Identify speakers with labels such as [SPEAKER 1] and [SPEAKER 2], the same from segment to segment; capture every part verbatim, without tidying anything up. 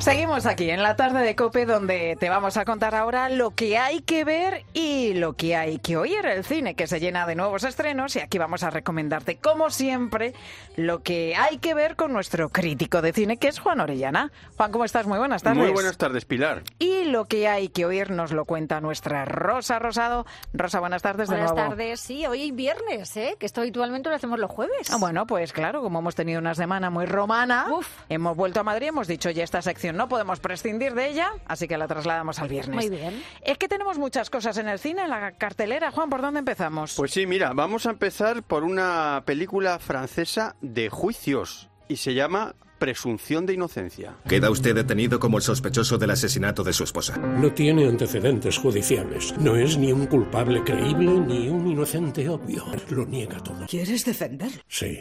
[SPEAKER 1] Seguimos aquí en la tarde de COPE, donde te vamos a contar ahora lo que hay que ver y lo que hay que oír. El cine que se llena de nuevos estrenos, y aquí vamos a recomendarte, como siempre, lo que hay que ver con nuestro crítico de cine, que es Juan Orellana. Juan, ¿cómo estás? Muy buenas tardes.
[SPEAKER 2] Muy buenas tardes, Pilar.
[SPEAKER 1] Y lo que hay que oír nos lo cuenta nuestra Rosa Rosado. Rosa, buenas tardes de
[SPEAKER 3] buenas
[SPEAKER 1] nuevo.
[SPEAKER 3] Buenas tardes, sí, hoy viernes, ¿eh? Que esto habitualmente lo hacemos los jueves.
[SPEAKER 1] Ah, bueno, pues claro, como hemos tenido una semana muy romana,
[SPEAKER 3] Uf.
[SPEAKER 1] hemos vuelto a Madrid, hemos dicho, ya esta sección no podemos prescindir de ella, así que la trasladamos al viernes.
[SPEAKER 3] Muy bien.
[SPEAKER 1] Es que tenemos muchas cosas en el cine, en la cartelera. Juan, ¿por dónde empezamos?
[SPEAKER 2] Pues sí, mira, vamos a empezar por una película francesa de juicios y se llama Presunción de inocencia.
[SPEAKER 4] Queda usted detenido como el sospechoso del asesinato de su esposa.
[SPEAKER 5] No tiene antecedentes judiciales. No es ni un culpable creíble ni un inocente obvio. Lo niega todo.
[SPEAKER 6] ¿Quieres defender?
[SPEAKER 5] Sí.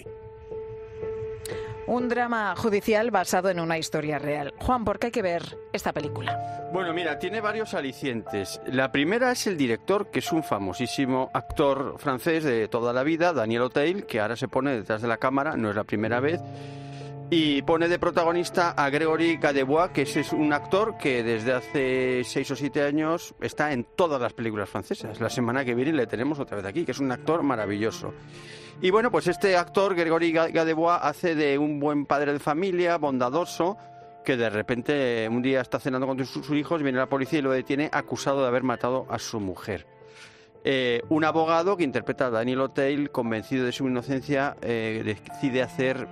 [SPEAKER 1] Un drama judicial basado en una historia real. Juan, ¿por qué hay que ver esta película?
[SPEAKER 2] Bueno, mira, tiene varios alicientes. La primera es el director, que es un famosísimo actor francés de toda la vida, Daniel Auteuil, que ahora se pone detrás de la cámara, no es la primera vez, y pone de protagonista a Grégory Gadebois, que es un actor que desde hace seis o siete años está en todas las películas francesas. La semana que viene le tenemos otra vez aquí, que es un actor maravilloso. Y bueno, pues este actor, Grégory Gadebois, hace de un buen padre de familia, bondadoso, que de repente un día está cenando con sus hijos, viene la policía y lo detiene acusado de haber matado a su mujer. Eh, un abogado que interpreta a Daniel Auteuil, convencido de su inocencia, eh, decide hacer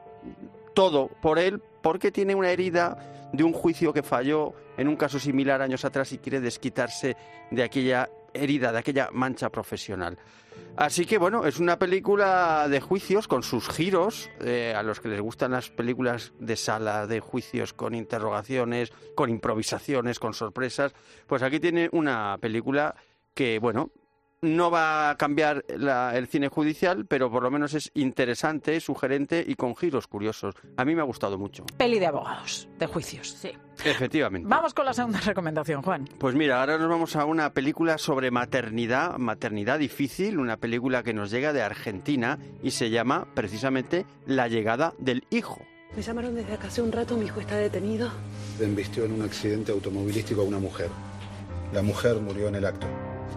[SPEAKER 2] todo por él porque tiene una herida de un juicio que falló en un caso similar años atrás y quiere desquitarse de aquella herida, de aquella mancha profesional. Así que bueno, es una película de juicios con sus giros, eh, a los que les gustan las películas de sala, de juicios con interrogaciones, con improvisaciones, con sorpresas. Pues aquí tiene una película que, bueno, no va a cambiar la, el cine judicial, pero por lo menos es interesante, sugerente y con giros curiosos. A mí me ha gustado mucho.
[SPEAKER 1] Peli de abogados, de juicios.
[SPEAKER 3] Sí.
[SPEAKER 2] Efectivamente.
[SPEAKER 1] Vamos con la segunda recomendación, Juan.
[SPEAKER 2] Pues mira, ahora nos vamos a una película sobre maternidad, maternidad difícil, una película que nos llega de Argentina y se llama precisamente La llegada del hijo.
[SPEAKER 6] Me llamaron desde acá hace un rato, mi hijo está detenido.
[SPEAKER 7] Embistió en un accidente automovilístico a una mujer. La mujer murió en el acto.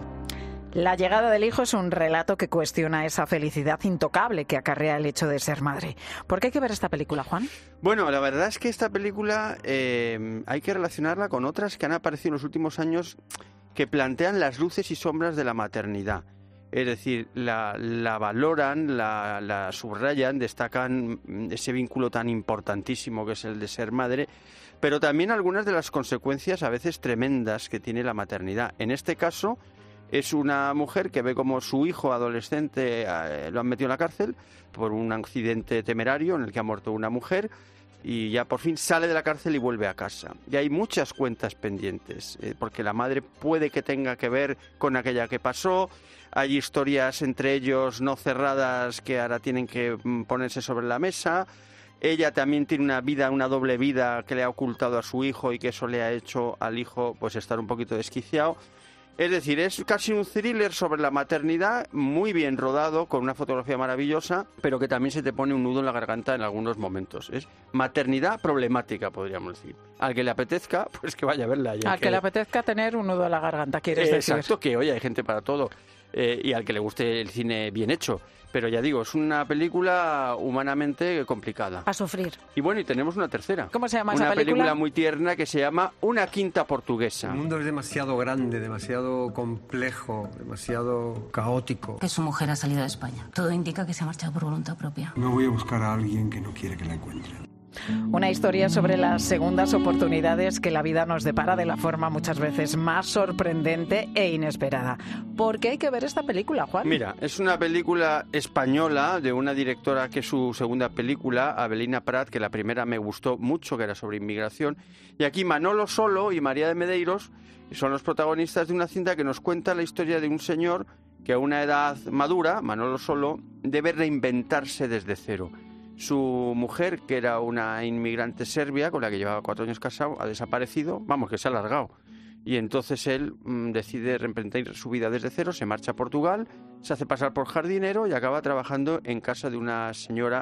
[SPEAKER 1] La llegada del hijo es un relato que cuestiona esa felicidad intocable que acarrea el hecho de ser madre. ¿Por qué hay que ver esta película, Juan?
[SPEAKER 2] Bueno, la verdad es que esta película eh, hay que relacionarla con otras que han aparecido en los últimos años que plantean las luces y sombras de la maternidad. Es decir, la, la valoran, la, la subrayan, destacan ese vínculo tan importantísimo que es el de ser madre, pero también algunas de las consecuencias a veces tremendas que tiene la maternidad. En este caso, es una mujer que ve como su hijo adolescente eh, lo han metido en la cárcel por un accidente temerario en el que ha muerto una mujer y ya por fin sale de la cárcel y vuelve a casa. Y hay muchas cuentas pendientes, eh, porque la madre puede que tenga que ver con aquella que pasó, hay historias entre ellos no cerradas que ahora tienen que mm, ponerse sobre la mesa. Ella también tiene una vida, una doble vida que le ha ocultado a su hijo y que eso le ha hecho al hijo pues estar un poquito desquiciado. Es decir, es casi un thriller sobre la maternidad, muy bien rodado, con una fotografía maravillosa, pero que también se te pone un nudo en la garganta en algunos momentos. Es maternidad problemática, podríamos decir. Al que le apetezca, pues que vaya a verla.
[SPEAKER 1] Al que... que le apetezca tener un nudo en la garganta, ¿quieres
[SPEAKER 2] eh,
[SPEAKER 1] decir?
[SPEAKER 2] Exacto, que oye, hay gente para todo. Eh, y al que le guste el cine bien hecho. Pero ya digo, es una película humanamente complicada.
[SPEAKER 3] A sufrir.
[SPEAKER 2] Y bueno, y tenemos una tercera.
[SPEAKER 1] ¿Cómo se llama
[SPEAKER 2] una
[SPEAKER 1] esa película?
[SPEAKER 2] Una película muy tierna que se llama Una quinta portuguesa.
[SPEAKER 8] El mundo es demasiado grande, demasiado complejo, demasiado caótico.
[SPEAKER 9] Que su mujer ha salido de España. Todo indica que se ha marchado por voluntad propia.
[SPEAKER 8] No voy a buscar a alguien que no quiere que la encuentren.
[SPEAKER 1] Una historia sobre las segundas oportunidades que la vida nos depara de la forma muchas veces más sorprendente e inesperada. ¿Por qué hay que ver esta película, Juan?
[SPEAKER 2] Mira, es una película española de una directora que es su segunda película, Abelina Prat, que la primera me gustó mucho, que era sobre inmigración. Y aquí Manolo Solo y María de Medeiros son los protagonistas de una cinta que nos cuenta la historia de un señor que a una edad madura, Manolo Solo, debe reinventarse desde cero. Su mujer, que era una inmigrante serbia con la que llevaba cuatro años casado, ha desaparecido, vamos, que se ha alargado. Y entonces él mmm, decide reemprender su vida desde cero, se marcha a Portugal, se hace pasar por jardinero y acaba trabajando en casa de una señora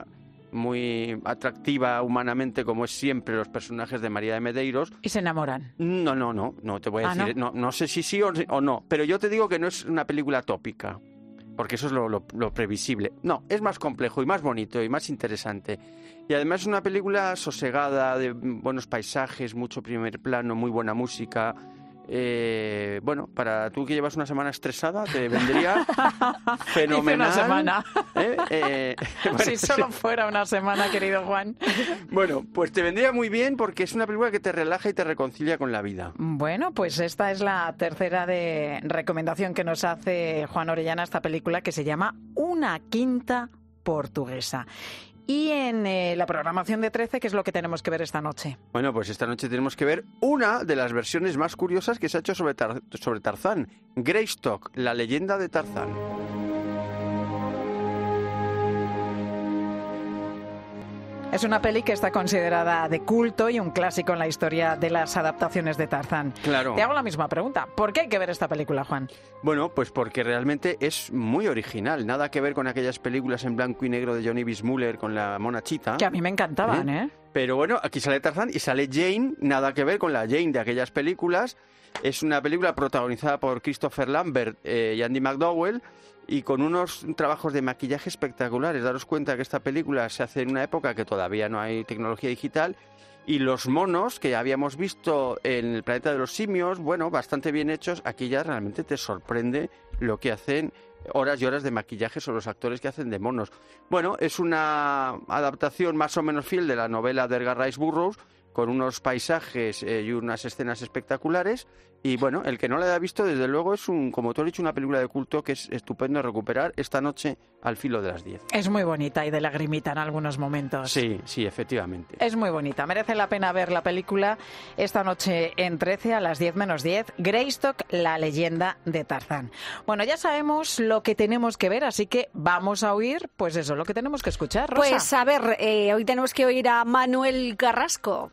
[SPEAKER 2] muy atractiva humanamente, como es siempre los personajes de María de Medeiros.
[SPEAKER 1] ¿Y se enamoran?
[SPEAKER 2] No, no, no, no te voy a
[SPEAKER 1] Ah,
[SPEAKER 2] decir,
[SPEAKER 1] ¿no?
[SPEAKER 2] no, no sé si sí o, o no, pero yo te digo que no es una película tópica, porque eso es lo, lo, lo previsible. No, es más complejo y más bonito y más interesante. Y además es una película sosegada, de buenos paisajes, mucho primer plano, muy buena música. Eh, bueno, para tú que llevas una semana estresada, te vendría fenomenal.
[SPEAKER 1] Hice una semana.
[SPEAKER 2] ¿Eh? Eh, bueno,
[SPEAKER 1] si solo fuera una semana, querido Juan.
[SPEAKER 2] Bueno, pues te vendría muy bien porque es una película que te relaja y te reconcilia con la vida.
[SPEAKER 1] Bueno, pues esta es la tercera de recomendación que nos hace Juan Orellana, esta película que se llama Una quinta portuguesa. Y en eh, la programación de trece, ¿qué es lo que tenemos que ver esta noche?
[SPEAKER 2] Bueno, pues esta noche tenemos que ver una de las versiones más curiosas que se ha hecho sobre, Tar- sobre Tarzán, Greystock, la leyenda de Tarzán.
[SPEAKER 1] Es una peli que está considerada de culto y un clásico en la historia de las adaptaciones de Tarzán.
[SPEAKER 2] Claro.
[SPEAKER 1] Te hago la misma pregunta. ¿Por qué hay que ver esta película, Juan?
[SPEAKER 2] Bueno, pues porque realmente es muy original. Nada que ver con aquellas películas en blanco y negro de Johnny Weissmuller con la mona Chita.
[SPEAKER 1] Que a mí me encantaban, ¿eh? ¿eh?
[SPEAKER 2] Pero bueno, aquí sale Tarzán y sale Jane, nada que ver con la Jane de aquellas películas. Es una película protagonizada por Christopher Lambert eh, y Andy McDowell y con unos trabajos de maquillaje espectaculares. Daros cuenta que esta película se hace en una época que todavía no hay tecnología digital y los monos que habíamos visto en el planeta de los simios, bueno, bastante bien hechos, aquí ya realmente te sorprende lo que hacen horas y horas de maquillaje sobre los actores que hacen de monos. Bueno, es una adaptación más o menos fiel de la novela de Edgar Rice Burroughs, con unos paisajes eh, y unas escenas espectaculares. Y bueno, el que no la haya visto, desde luego, es un, como tú has dicho, una película de culto que es estupendo recuperar esta noche al filo de las diez.
[SPEAKER 1] Es muy bonita y de lagrimita en algunos momentos.
[SPEAKER 2] Sí, sí, efectivamente.
[SPEAKER 1] Es muy bonita. Merece la pena ver la película esta noche en trece a las diez menos diez. Greystock, la leyenda de Tarzán. Bueno, ya sabemos lo que tenemos que ver, así que vamos a oír, pues eso, lo que tenemos que escuchar, Rosa.
[SPEAKER 3] Pues a ver, eh, hoy tenemos que oír a Manuel Carrasco.